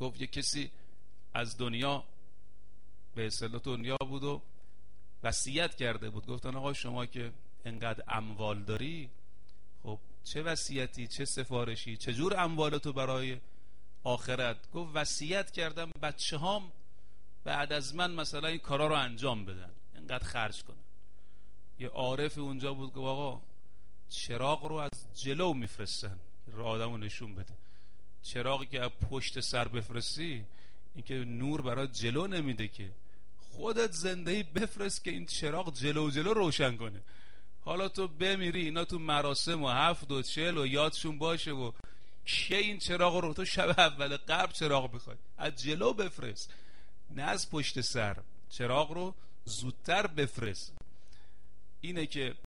گفت یه کسی از دنیا به اصطلاح دنیا بود و وصیت کرده بود. گفتن آقا شما که انقدر اموال داری، خب چه وصیتی، چه سفارشی، چجور اموالتو برای آخرت؟ گفت وصیت کردم بچه هام بعد از من مثلا این کارا رو انجام بدن، انقدر خرج کنن. یه عارف اونجا بود گفت آقا چراغ رو از جلو میفرستن راه آدمو نشون بده، چراغی که از پشت سر بفرستی این که نور برای جلو نمیده که، خودت زندهی بفرست که این چراغ جلو روشن کنه. حالا تو بمیری اینا تو مراسم و 7 و 40 و یادشون باشه و که این چراغ رو تو شب اول قبل چراغ بخوای از جلو بفرست نه از پشت سر، چراغ رو زودتر بفرست. اینه که